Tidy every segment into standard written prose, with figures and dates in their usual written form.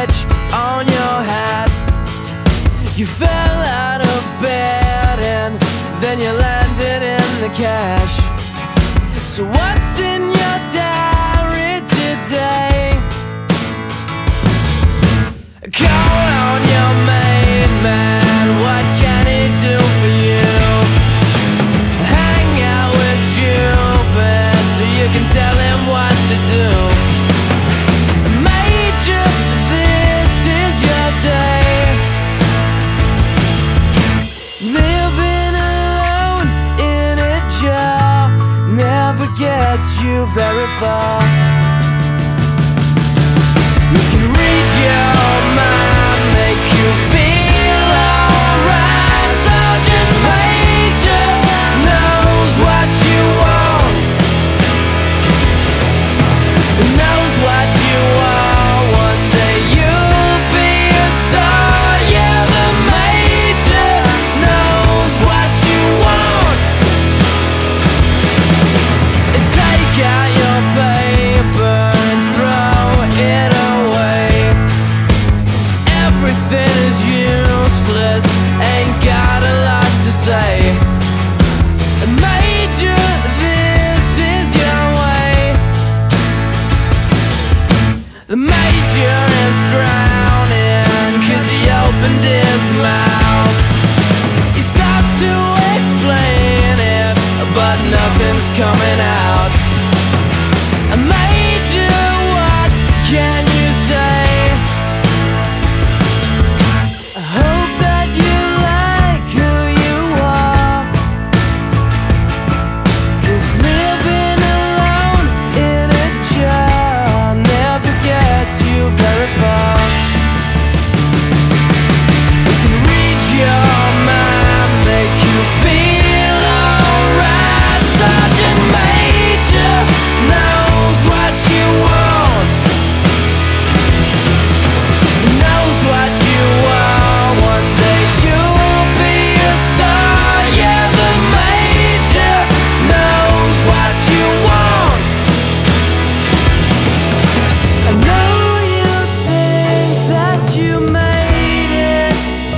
stitch on your hat. You fell out of bed and then you landed in the cash. So what's in your diary today? Call on your main man, what can he do for you? Hang out with stupid so you can tell him what to do. Major, this is your day. Living alone in a jar never gets you very far. You can read your mind, make you feel alright. Sergeant Major knows what you want, knows what you are. One day you'll be a star. Yeah, the Major knows what you want. Take out your paper and throw it away. Everything is useless, ain't got a lot to say. Major, this is your way. The Major is drowning 'cause he opened his mouth. He starts to explain it, but nothing's coming out. Major, what can you say? I hope that you like who you are, 'cause living alone in a jar never gets you very far. You can read your mind, make you feel alright. Sergeant Major knows what you want, knows what you are. One day you'll be a star. Yeah, the Major knows what you want. I know you think that you made it.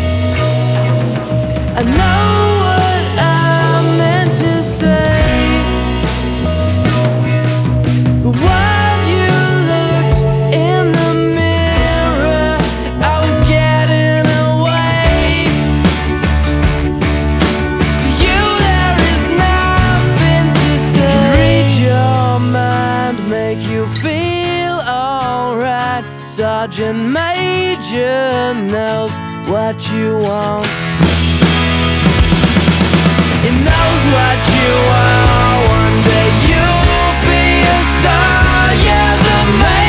I know what I meant to say. But while you looked in the mirror, I was getting away. To you there is nothing to say. You can read your mind, make you feel alright. Sergeant Major knows what you want. He knows what you are. One day you'll be a star. Yeah, the Major